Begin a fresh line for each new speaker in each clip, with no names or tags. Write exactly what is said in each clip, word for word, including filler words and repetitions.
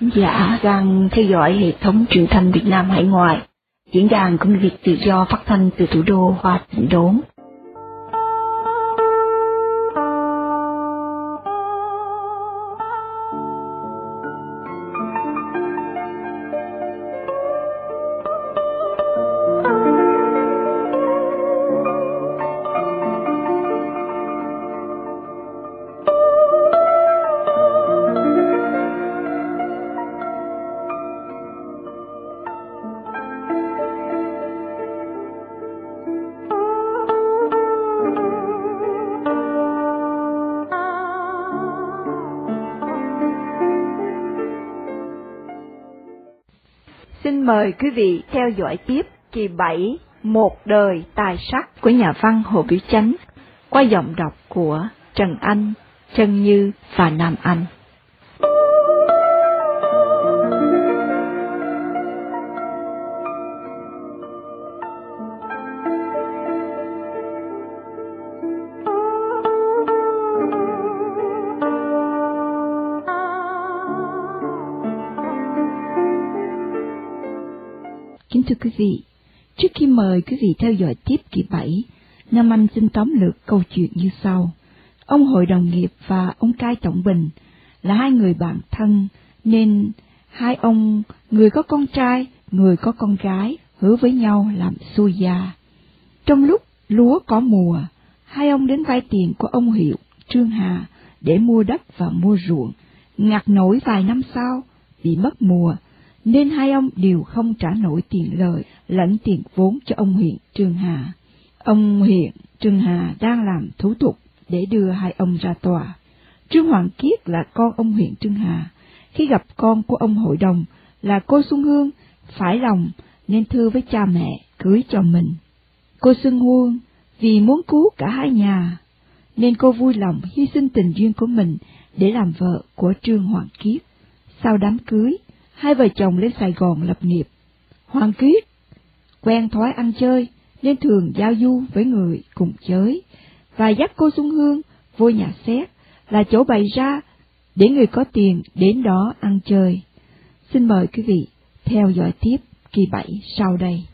thính giả đang theo dõi hệ thống truyền thanh Việt Nam hải ngoại, diễn đàn của người Việt tự do phát thanh từ thủ đô Hoa Tịnh Đốn. Xin mời quý vị theo dõi tiếp kỳ bảy Một đời tài sắc của nhà văn Hồ Biểu Chánh qua giọng đọc của Trần Anh, Trân Như và Nam Anh. Kính thưa quý vị, trước khi mời quý vị theo dõi tiếp kỳ bảy, Nam Anh xin tóm lược câu chuyện như sau. Ông hội đồng nghiệp và ông Cai Trọng Bình là hai người bạn thân, nên hai ông, người có con trai, người có con gái, hứa với nhau làm xuôi gia. Trong lúc lúa có mùa, hai ông đến vay tiền của ông Hiệu, Trương Hà để mua đất và mua ruộng. Ngặt nổi vài năm sau, bị mất mùa, nên hai ông đều không trả nổi tiền lời lẫn tiền vốn cho ông huyện Trương Hà. Ông huyện Trương Hà đang làm thủ tục để đưa hai ông ra tòa. Trương Hoàng Kiết là con ông huyện Trương Hà. Khi gặp con của ông hội đồng là cô Xuân Hương, phải lòng nên thưa với cha mẹ cưới cho mình. Cô Xuân Hương vì muốn cứu cả hai nhà, nên cô vui lòng hy sinh tình duyên của mình để làm vợ của Trương Hoàng Kiết. Sau đám cưới, hai vợ chồng lên Sài Gòn lập nghiệp. Hoàng Kiết quen thói ăn chơi nên thường giao du với người cùng giới, và dắt cô Xuân Hương vô nhà xét là chỗ bày ra để người có tiền đến đó ăn chơi. Xin mời quý vị theo dõi tiếp kỳ bảy sau đây.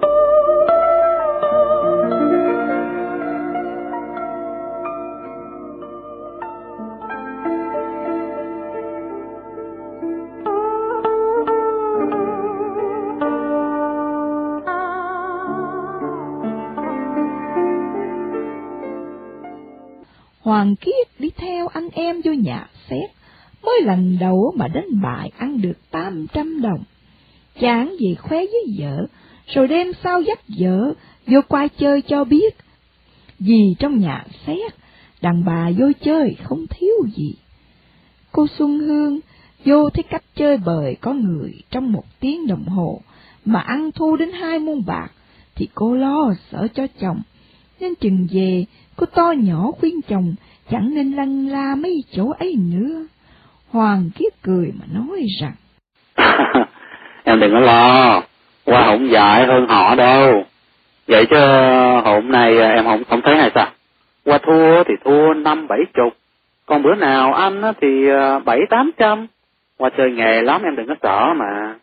Hoàng Kiết đi theo anh em vô nhà xét, mới lần đầu mà đánh bại ăn được tám trăm đồng. Chán gì khoe với vợ, rồi đêm sau dắt vợ vô quay chơi cho biết. Vì trong nhà xét, đàn bà vô chơi không thiếu gì. Cô Xuân Hương vô thấy cách chơi bời có người trong một tiếng đồng hồ mà ăn thua đến hai muôn bạc, thì cô lo sợ cho chồng, nên chừng về cô to nhỏ khuyên chồng chẳng nên lăn la mấy chỗ ấy nữa. Hoàng Kiết cười mà nói rằng:
Em đừng có lo, qua không dại hơn họ đâu. Vậy chứ hôm nay em không không thấy hay sao? Qua thua thì thua năm bảy chục, còn bữa nào ăn thì bảy tám trăm. Qua chơi nghề lắm, em đừng có sợ mà.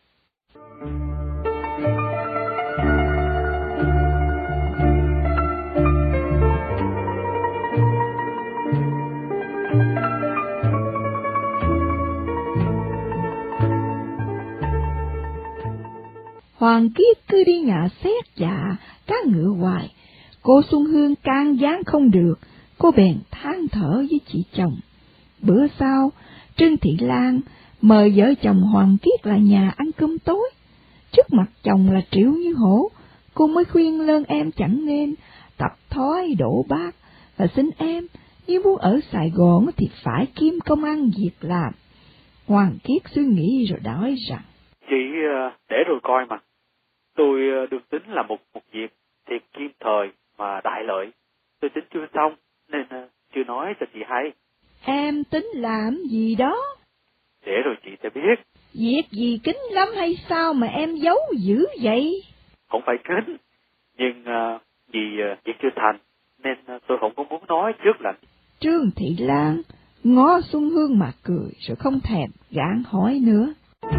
Hoàng Kiết cứ đi nhà xét dạ cá ngựa hoài. Cô Xuân Hương can gián không được, cô bèn than thở với chị chồng. Bữa sau, Trương Thị Lan mời vợ chồng Hoàng Kiết lại nhà ăn cơm tối. Trước mặt chồng là Triệu Như Hổ, cô mới khuyên lơn em chẳng nên tập thói đổ bát, và xin em nếu muốn ở Sài Gòn thì phải kiếm công ăn việc làm. Hoàng Kiết suy nghĩ rồi nói rằng:
Chị để rồi coi mà. Tôi được tính là một một việc thiệt kim thời mà đại lợi. Tôi tính chưa xong nên chưa nói cho chị hay.
Em tính làm gì đó?
Để rồi chị sẽ biết.
Việc gì kín lắm hay sao mà em giấu dữ vậy?
Không phải kín, nhưng uh, vì uh, việc chưa thành nên uh, tôi không có muốn nói trước lạnh.
Trương Thị Lan ngó Xuân Hương mà cười rồi không thèm gạn hỏi nữa.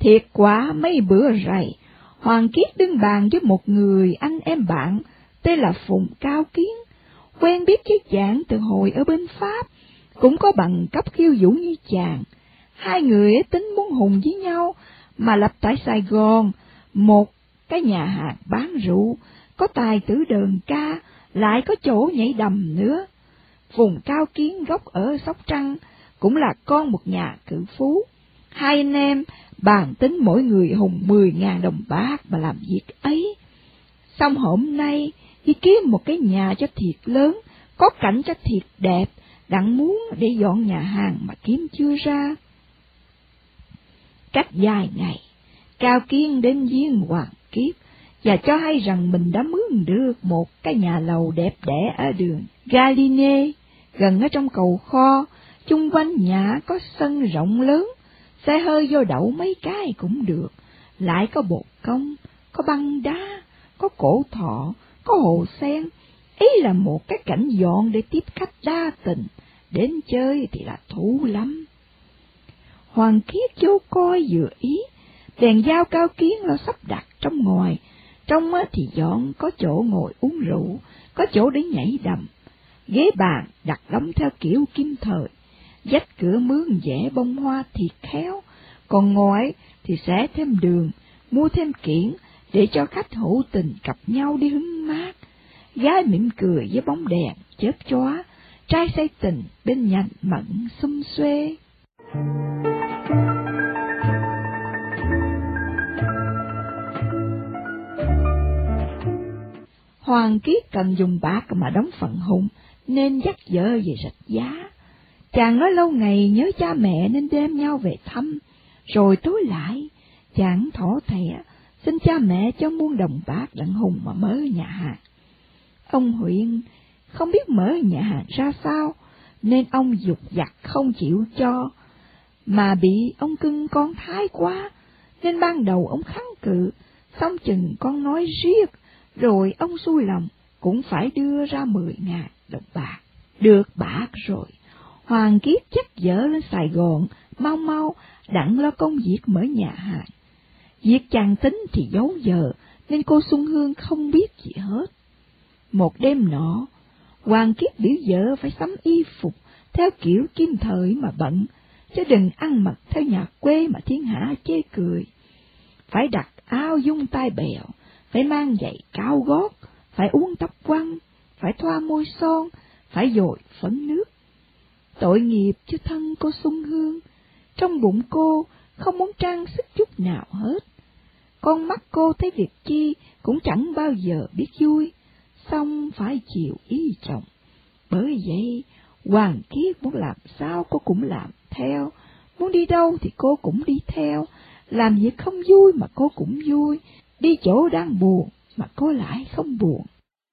Thiệt quá mấy bữa rày, Hoàng Kiết đứng bàn với một người anh em bạn tên là Phùng Cao Kiến, quen biết với chàng từ hồi ở bên Pháp, cũng có bằng cấp khiêu vũ như chàng. Hai người tính muốn hùng với nhau mà lập tại Sài Gòn một cái nhà hàng bán rượu, có tài tử đờn ca, lại có chỗ nhảy đầm nữa. Phùng Cao Kiến gốc ở Sóc Trăng, cũng là con một nhà cự phú. Hai anh em bàn tính mỗi người hùng mười ngàn đồng bạc mà làm việc ấy. Xong hôm nay đi kiếm một cái nhà cho thiệt lớn, có cảnh cho thiệt đẹp, đặng muốn để dọn nhà hàng mà kiếm chưa ra. Cách vài ngày, Cao Kiến đến viếng Hoàng Kiết và cho hay rằng mình đã mướn được một cái nhà lầu đẹp đẽ ở đường Galine, gần ở trong cầu kho. Chung quanh nhà có sân rộng lớn, xe hơi vô đậu mấy cái cũng được, lại có bột công, có băng đá, có cổ thọ, có hồ sen. Ý là một cái cảnh dọn để tiếp khách đa tình, đến chơi thì là thú lắm. Hoàng Kiết vô coi vừa ý, đèn dao Cao Kiến lo sắp đặt trong ngoài, trong thì dọn có chỗ ngồi uống rượu, có chỗ để nhảy đầm, ghế bàn đặt đóng theo kiểu kim thời, vách cửa mướn vẽ bông hoa thiệt khéo, còn ngoài thì sẽ thêm đường, mua thêm kiển để cho khách hữu tình cặp nhau đi hứng mát. Gái mỉm cười với bóng đèn chớp chóa, trai say tình bên nhành mận xum xuê. Hoàng Kiết cần dùng bạc mà đóng phận hùng, nên dắt vợ về rạch giá. Chàng nói lâu ngày nhớ cha mẹ nên đem nhau về thăm, rồi tối lại, chàng thỏ thẻ, xin cha mẹ cho muôn đồng bạc đặng hùng mà mở nhà hàng. Ông huyện không biết mở nhà hàng ra sao, nên ông dục dặt không chịu cho, mà bị ông cưng con thái quá, nên ban đầu ông kháng cự, xong chừng con nói riết, rồi ông xui lòng cũng phải đưa ra mười ngàn đồng bạc. Được bạc rồi, Hoàng Kiết dắt vợ lên Sài Gòn, mau mau đặng lo công việc mở nhà hàng. Việc chàng tính thì giấu giờ, nên cô Xuân Hương không biết gì hết. Một đêm nọ, Hoàng Kiết biểu vợ phải sắm y phục theo kiểu kim thời mà bận, chứ đừng ăn mặc theo nhà quê mà thiên hạ chê cười. Phải đặt áo dung tai bèo, phải mang giày cao gót, phải uống tóc quăn, phải thoa môi son, phải dội phấn nước. Tội nghiệp cho thân cô Xuân Hương, trong bụng cô không muốn trang sức chút nào hết. Con mắt cô thấy việc chi cũng chẳng bao giờ biết vui, xong phải chịu ý chồng. Bởi vậy, Hoàng Kiết muốn làm sao cô cũng làm theo, muốn đi đâu thì cô cũng đi theo, làm việc không vui mà cô cũng vui, đi chỗ đang buồn mà cô lại không buồn.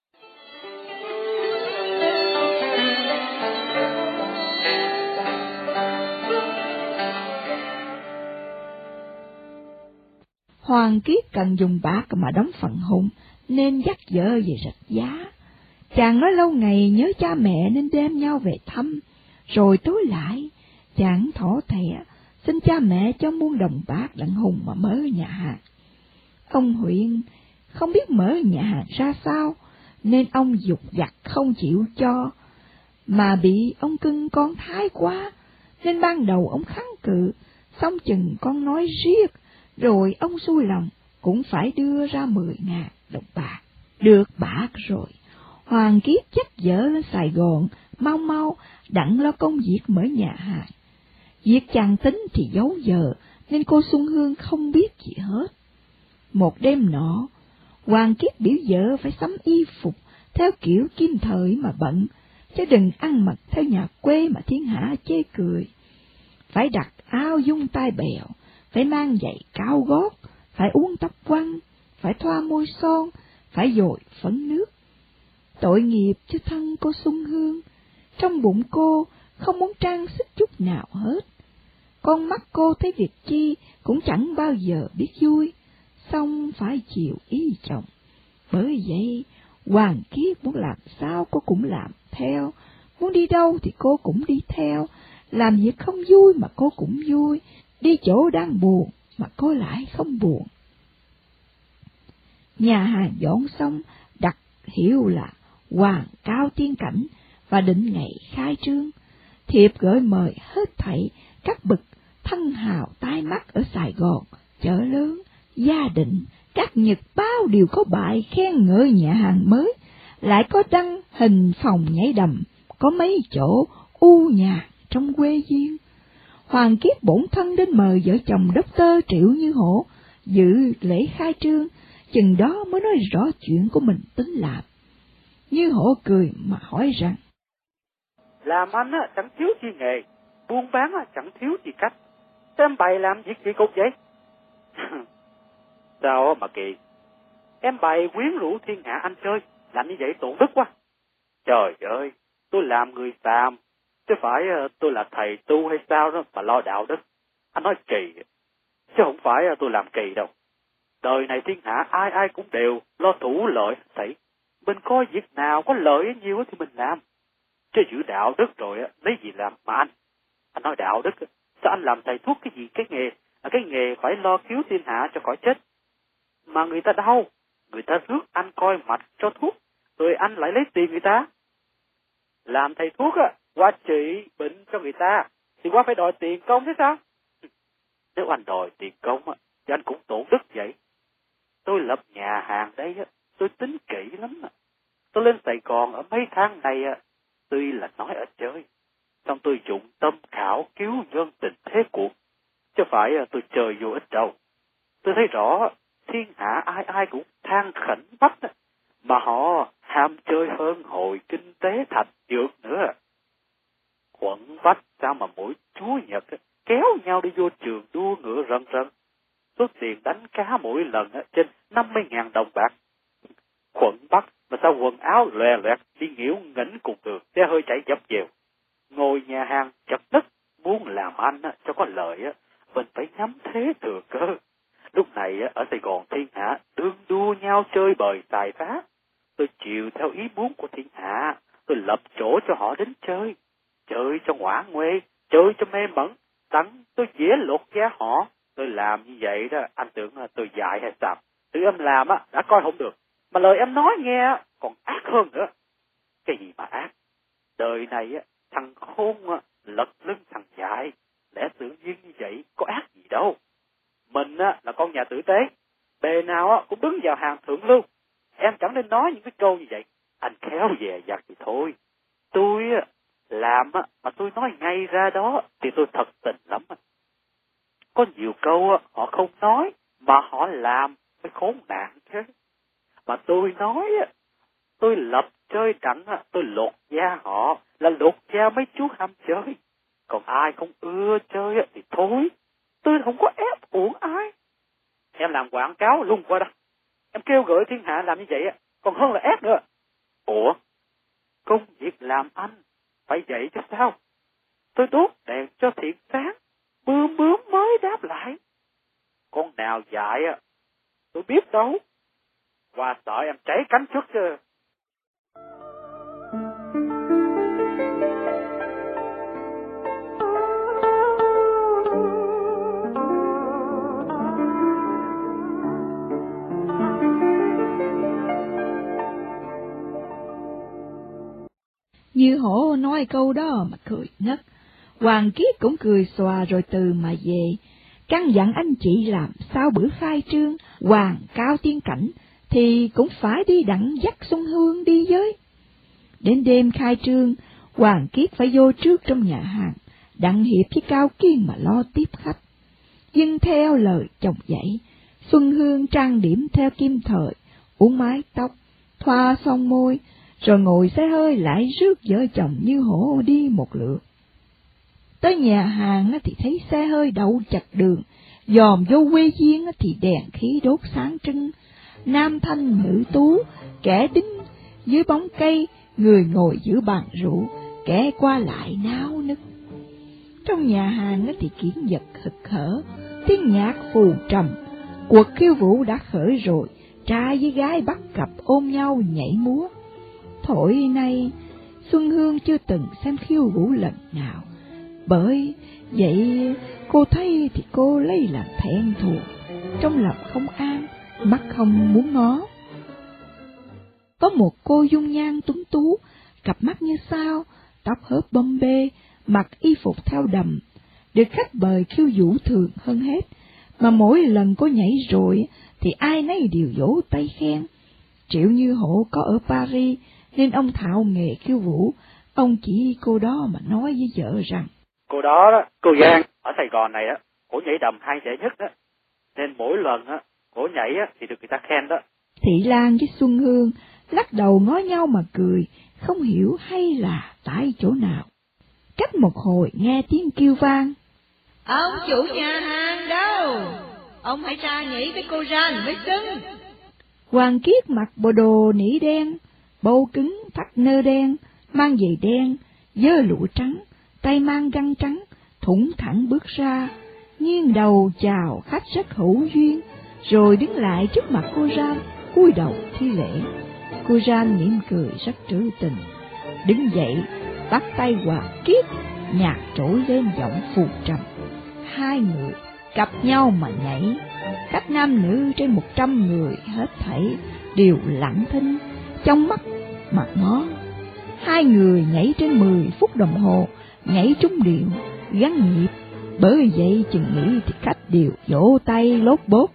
Hoàng Kiết cần dùng bạc mà đóng phận hùng, nên dắt vợ về rạch giá. Chàng nói lâu ngày nhớ cha mẹ nên đem nhau về thăm, rồi tối lại, chàng thỏ thẻ, xin cha mẹ cho muôn đồng bạc đặng hùng mà mở nhà hàng. Ông huyện không biết mở nhà hàng ra sao, nên ông dục dặt không chịu cho, mà bị ông cưng con thái quá, nên ban đầu ông kháng cự, xong chừng con nói riết, rồi ông xui lòng cũng phải đưa ra mười ngàn đồng bạc. Được bạc rồi, Hoàng Kiết dắt vợ lên Sài Gòn, mau mau đặng lo công việc mở nhà hàng. Việc chàng tính thì giấu giờ, nên cô Xuân Hương không biết gì hết. Một đêm nọ, Hoàng Kiết biểu vợ phải sắm y phục theo kiểu kim thời mà bận, chứ đừng ăn mặc theo nhà quê mà thiên hạ chê cười. Phải đặt áo dung tai bèo, phải mang giày cao gót, phải uống tóc quăn, phải thoa môi son, phải dội phấn nước. Tội nghiệp cho thân cô Xuân Hương, trong bụng cô không muốn trang sức chút nào hết. Con mắt cô thấy việc chi cũng chẳng bao giờ biết vui, xong phải chịu ý chồng. Bởi vậy, Hoàng Kiết muốn làm sao cô cũng làm theo, muốn đi đâu thì cô cũng đi theo, làm việc không vui mà cô cũng vui, đi chỗ đang buồn mà cô lại không buồn. Nhà hàng dọn xong đặt hiệu là Hoàng Cao Tiên Cảnh và định ngày khai trương. Thiệp gửi mời hết thảy các bậc thân hào tai mắt ở Sài Gòn, chợ lớn, gia định, các nhật báo đều có bài khen ngợi nhà hàng mới, lại có đăng hình phòng nhảy đầm, có mấy chỗ u nhạc trong quê duyên. Hoàng Kiếp bổn thân đến mời vợ chồng Doctor Triệu Như Hổ dự lễ khai trương, chừng đó mới nói rõ chuyện của mình tính làm. Như Hổ cười mà hỏi rằng:
làm anh á chẳng thiếu chi nghề, buôn bán á chẳng thiếu chi cách, thế em bày làm việc kỳ cục vậy? Sao mà kỳ, em bày quyến rũ thiên hạ anh chơi, làm như vậy tổn đức quá. Trời ơi, tôi làm người phàm, chứ phải tôi là thầy tu hay sao đó mà lo đạo đức. Anh nói kỳ, chứ không phải tôi làm kỳ đâu. Đời này thiên hạ ai ai cũng đều lo thủ lợi thảy. Mình coi việc nào có lợi nhiều thì mình làm. Chứ giữ đạo đức rồi lấy gì làm mà anh? Anh nói đạo đức, sao anh làm thầy thuốc cái gì cái nghề? Cái nghề phải lo cứu thiên hạ cho khỏi chết. Mà người ta đau, người ta rước anh coi mạch cho thuốc, rồi anh lại lấy tiền người ta. Làm thầy thuốc á, qua trị bệnh cho người ta, thì qua phải đòi tiền công thế sao? Nếu anh đòi tiền công á, thì anh cũng tổn đức vậy. Tôi lập nhà hàng đây á, tôi tính kỹ lắm á. Tôi lên Sài Gòn ở mấy tháng này á, tuy là nói ở chơi, xong tôi dụng tâm khảo cứu nhân tình thế cuộc, chứ phải tôi chơi vô ích đâu. Tôi thấy rõ thiên hạ ai ai cũng than khẩn bách, mà họ ham chơi hơn hồi kinh tế thạch dược nữa. Quận Bách sao mà mỗi Chúa Nhật kéo nhau đi vô trường đua ngựa rần rần. Số tiền đánh cá mỗi lần trên năm mươi ngàn đồng bạc. Quận Bắc mà sao quần áo lòe loẹt đi nghỉu nghỉnh cùng đường, xe hơi chạy dập dèo. Ngồi nhà hàng chật đất, muốn làm ăn cho có lợi, mình phải nhắm thế thừa cơ. Lúc này ở Sài Gòn thiên hạ đương đua nhau chơi bời tài phá. Tôi chịu theo ý muốn của thiên hạ, tôi lập chỗ cho họ đến chơi. Chơi cho ngoãn nguê, chơi cho mê mẩn, tặng tôi dễ lột da họ. Tôi làm như vậy đó, anh tưởng tôi dại hay sao? Tự em làm á đã coi không được, mà lời em nói nghe còn ác hơn nữa. Cái gì mà ác? Đời này á, thằng khôn á, lật lưng thằng dại, lẽ tự nhiên như vậy có ác gì đâu. Mình á, là con nhà tử tế, bề nào á, cũng đứng vào hàng thượng lưu. Em chẳng nên nói những cái câu như vậy. Anh khéo dè dặt thì thôi. Tôi á, làm á, mà tôi nói ngay ra đó thì tôi thật tình lắm. Có nhiều câu á, họ không nói mà họ làm mới khốn nạn chứ. Mà tôi nói á, tôi lập chơi đặng á, tôi lột da họ là lột da mấy chú ham chơi. Còn ai không ưa chơi á, thì thôi. Tôi không có ép uổng ai. Em làm quảng cáo lung qua đó. Em kêu gửi thiên hạ làm như vậy á, còn hơn là ép nữa. Ủa? Công việc làm anh phải vậy chứ sao? Tôi đốt đèn cho thiện sáng, bướm bướm mới đáp lại. Con nào dại á, tôi biết đâu. Qua sợ em cháy cánh trước chứ.
Như Hổ nói câu đó mà cười ngất. Hoàng Kiếp cũng cười xòa rồi từ mà về, căn dặn anh chị làm sao bữa khai trương Hoàng Cao Tiên Cảnh thì cũng phải đi đặng dắt Xuân Hương đi với. Đến đêm khai trương, Hoàng Kiếp phải vô trước trong nhà hàng, đặng hiệp với Cao Kiên mà lo tiếp khách. Nhưng theo lời chồng dạy, Xuân Hương trang điểm theo kim thời, uốn mái tóc, thoa son môi, rồi ngồi xe hơi lại rước vợ chồng Như Hổ đi một lượt. Tới nhà hàng thì thấy xe hơi đậu chặt đường, dòm vô quê duyên thì đèn khí đốt sáng trưng, nam thanh nữ tú, kẻ đứng dưới bóng cây, người ngồi giữa bàn rượu, kẻ qua lại náo nức. Trong nhà hàng thì kiển vật hực hở, tiếng nhạc phù trầm, cuộc khiêu vũ đã khởi rồi, trai với gái bắt cặp ôm nhau nhảy múa. Thổi nay, Xuân Hương chưa từng xem khiêu vũ lần nào, Bởi vậy cô thấy thì cô lấy làm thẹn thùng, trong lòng không an, mắt không muốn ngó. Có một cô dung nhan tuấn tú, cặp mắt như sao, tóc hớp bông bê, mặc y phục theo đầm, được khách mời khiêu vũ thường hơn hết, mà mỗi lần cô nhảy rồi thì ai nấy đều vỗ tay khen. Triệu Như Hộ có ở Paris nên ông thạo nghề khiêu vũ, ông chỉ cô đó mà nói với vợ rằng:
Cô đó đó, cô Giang, ở Sài Gòn này á, cổ nhảy đầm hay dễ nhất đó, nên mỗi lần á, cổ nhảy á thì được người ta khen đó.
Thị Lan với Xuân Hương lắc đầu ngó nhau mà cười, không hiểu hay là tại chỗ nào. Cách một hồi nghe tiếng kêu vang:
Ông chủ nhà hàng đâu? Ông hãy ra nhảy với cô Ran mới xứng.
Hoàng Kiết mặc bộ đồ nỉ đen, bâu cứng thắt nơ đen, mang giày đen, dơ lụa trắng, tay mang găng trắng, thủng thẳng bước ra, nghiêng đầu chào khách rất hữu duyên, rồi đứng lại trước mặt cô Ran, cúi đầu thi lễ. Cô Ran mỉm cười rất trữ tình, đứng dậy bắt tay Hoàng Kiết, nhạc trỗi lên giọng phù trầm. Hai người cặp nhau mà nhảy, các nam nữ trên một trăm người hết thảy đều lặng thinh, trong mắt mà ngó. Hai người nhảy trên mười phút đồng hồ, nhảy trúng điệu, gắn nhịp, bởi vậy chừng nghĩ thì khách đều vỗ tay lốp bốp.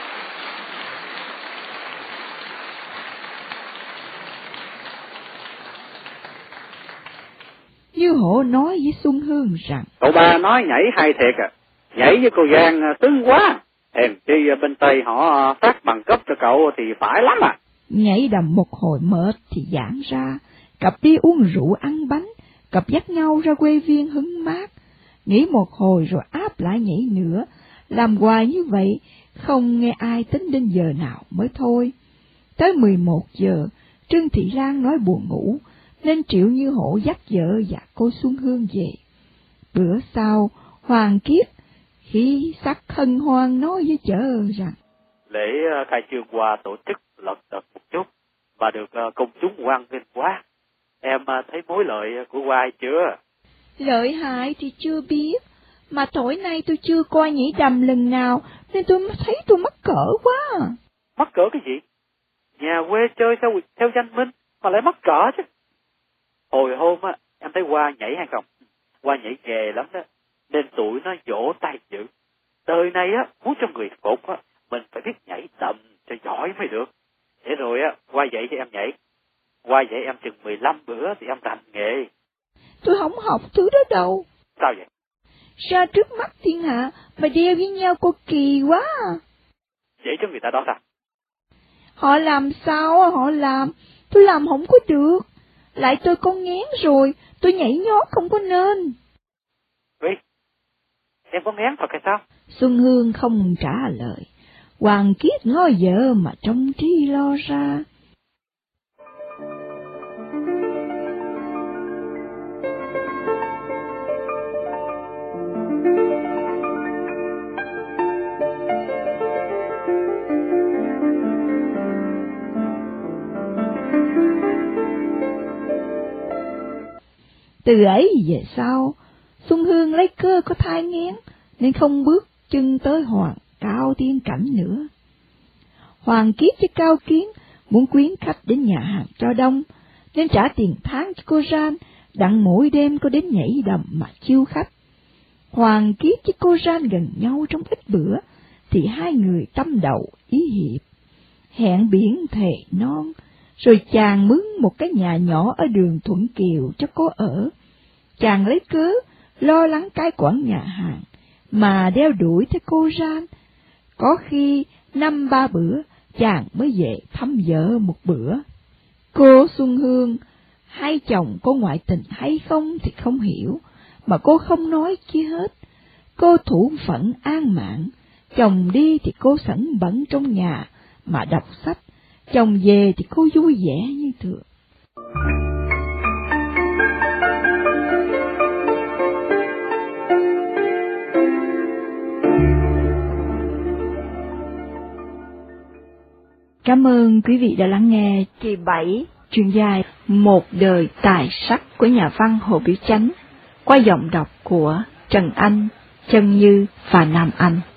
Như Hộ nói với Xuân Hương rằng:
Cậu ba nói nhảy hay thiệt à, nhảy với cô Giang sướng quá, hèn chi bên Tây họ phát bằng cấp cho cậu thì phải lắm à.
Nhảy đầm một hồi mệt thì giãn ra, cặp đi uống rượu ăn bánh, cặp dắt nhau ra quê viên hứng mát, nghỉ một hồi rồi áp lại nhảy nữa, làm hoài như vậy, không nghe ai tính đến giờ nào mới thôi. Tới mười một giờ, Trương Thị Lan nói buồn ngủ, nên Triệu Như Hộ dắt vợ và cô Xuân Hương về. Bữa sau, Hoàng Kiết khí sắc hân hoan nói với vợ rằng:
Lễ khai trương qua tổ chức lật đật một chút, và được công chúng hoan nghênh quá. Em thấy mối lợi của Hoài chưa?
Lợi hại thì chưa biết, mà tối nay tôi chưa coi nhảy đầm lần nào, nên tôi thấy tôi mắc cỡ quá.
Mắc cỡ cái gì? Nhà quê chơi theo, theo danh minh, mà lại mắc cỡ chứ. Hồi hôm á, em thấy Hoa nhảy hay không? Hoa nhảy ghê lắm đó, nên tụi nó vỗ tay dữ. Đời này á, muốn cho người phục á, mình phải biết nhảy đầm cho giỏi mới được. Để rồi á, Hoa dạy cho em nhảy. Hoa dạy em chừng mười lăm bữa thì em thành nghề.
Tôi không học thứ đó đâu.
Sao vậy?
Ra trước mắt thiên hạ mà đeo với nhau cô kỳ quá.
Dạy cho người ta đó sao?
Họ làm sao họ làm, tôi làm không có được. Lại tôi có ngén rồi, tôi nhảy nhót không có nên.
Vì, em có ngén thật hay sao?
Xuân Hương không trả lời. Hoàng Kiết ngó vợ mà trong trí lo ra. Từ ấy về sau, Xuân Hương lấy cơ có thai nghén, nên không bước chân tới Hoàng Cao Tiên Cảnh nữa. Hoàng Kiết với Cao Kiến muốn quyến khách đến nhà hàng cho đông, nên trả tiền tháng cho cô Ran, đặng mỗi đêm có đến nhảy đầm mà chiêu khách. Hoàng Kiết với cô Ran gần nhau trong ít bữa, thì hai người tâm đầu ý hiệp, hẹn biển thề non, rồi chàng mướn một cái nhà nhỏ ở đường Thuận Kiều cho cô ở. Chàng lấy cớ lo lắng cái quản nhà hàng mà đeo đuổi theo cô Ran. Có khi năm ba bữa chàng mới về thăm vợ một bữa. Cô Xuân Hương hay chồng có ngoại tình hay không thì không hiểu, mà cô không nói chi hết. Cô thủ phận an mạng, chồng đi thì cô sẵn bẩn trong nhà mà đọc sách, chồng về thì cô vui vẻ như thường. Cảm ơn quý vị đã lắng nghe kỳ bảy truyện dài Một đời tài sắc của nhà văn Hồ Biểu Chánh qua giọng đọc của Trần Anh, Trân Như và Nam Anh.